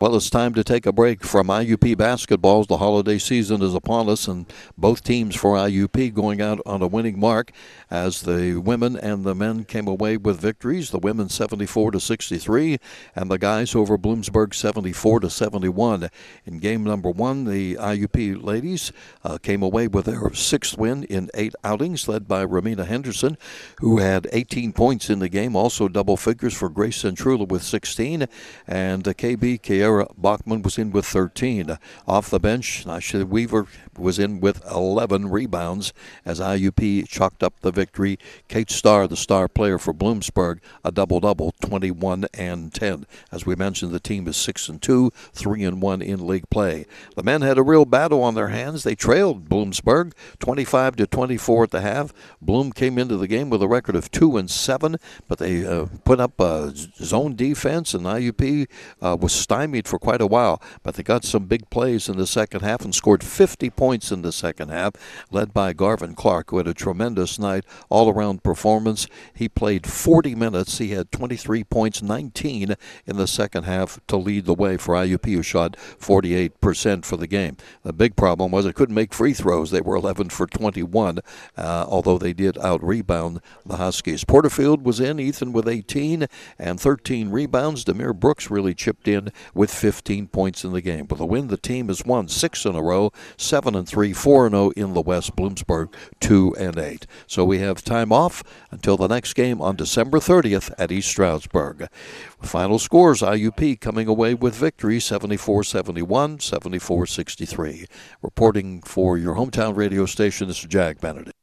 Well, it's time to take a break from IUP basketball. The holiday season is upon us, and both teams for IUP going out on a winning mark as the women and the men came away with victories. The women 74-63, and the guys over Bloomsburg 74-71. In game number one, the IUP ladies came away with their sixth win in 8 outings, led by Ramina Henderson, who had 18 points in the game, also double figures for Grace Centrula with 16, and KB Kiera Bachman was in with 13. Off the bench, Nasha Weaver was in with 11 rebounds as IUP chalked up the victory. Kate Starr, the star player for Bloomsburg, a double-double, 21 and 10. As we mentioned, the team is 6-2, 3-1 in league play. The men had a real battle on their hands. They trailed Bloomsburg 25-24 at the half. Bloom came into the game with a record of 2-7, but they put up zone defense, and IUP was stymied for quite a while. But they got some big plays in the second half and scored 50 points in the second half, led by Garvin Clark, who had a tremendous night, all-around performance. He played 40 minutes. He had 23 points, 19 in the second half to lead the way for IUP, who shot 48% for the game. The big problem was they couldn't make free throws. They were 11 for 21, although they did out-rebound the Huskies. Porterfield was in, Ethan with 18 and 13 rebounds. Demir Brooks really chipped in with 15 points in the game. With a win, the team has won 6 in a row, 7-3, 4-0 in the West. Bloomsburg 2-8. So we have time off until the next game on December 30th at East Stroudsburg. Final scores: IUP coming away with victory 74-71, 74-63. Reporting for your hometown radio station, this is Jag Benedict.